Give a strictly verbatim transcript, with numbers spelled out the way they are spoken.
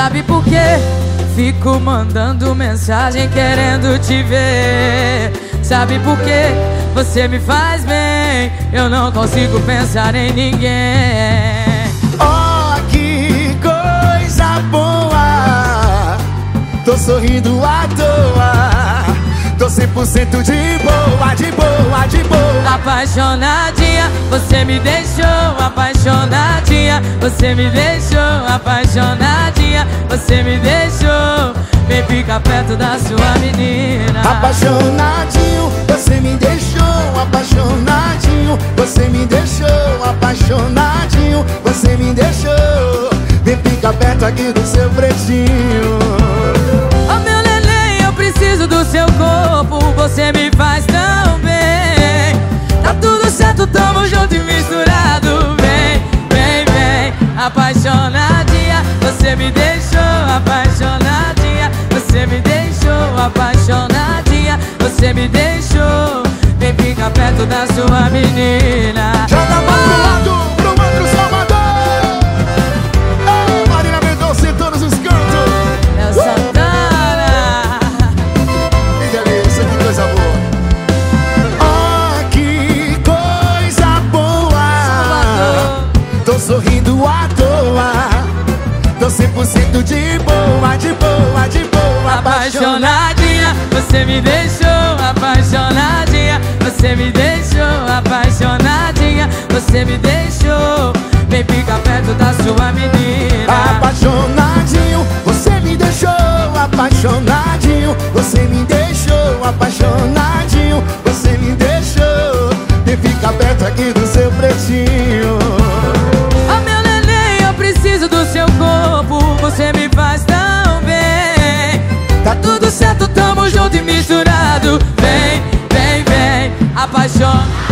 Sabe por quê? Fico mandando mensagem querendo te ver. Sabe por quê? Você me faz bem, eu não consigo pensar em ninguém. Oh, que coisa boa, tô sorrindo à toa, tô cem por cento de boa, de boa, de boa. Apaixonadinha, você me deixou. Apaixonadinha, você me deixou. Apaixonadinha, você me deixou. Vem ficar perto da sua menina. Apaixonadinho, você me deixou. Apaixonadinho, você me deixou. Apaixonadinho, você me deixou. Vem ficar perto aqui do seu pretinho. Oh, meu neném, eu preciso do seu corpo. Você me faz tão bem. Tá tudo certo, tamo junto e misturado. Vem, vem, vem. Apaixonadinha, você me deixou. Apaixonadinha, você me deixou. Apaixonadinha, você me deixou. Vem ficar perto da sua menina. Joga a mão pro lado, pro outro Salvador. Oh, Marina Mendonça em todos os cantos. É o Santana. Que delícia, que coisa boa. Oh, que coisa boa. Salvador. Tô sorrindo à toa, tô cem por cento de boa, de boa, de boa. Apaixonadinha, você me deixou. Apaixonadinha, você me deixou. Apaixonadinha, você me deixou. Vem ficar perto da sua menina. Apaixonadinho, você me deixou. Apaixonadinho, você me deixou. Apaixonadinho, você me deixou. Vem ficar perto aqui do seu pretinho. Oh, meu neném, eu preciso do seu corpo. Você me faz tão bem. Tá tudo certo, tamo junto e misturado. Vem, vem, vem. Apaixona.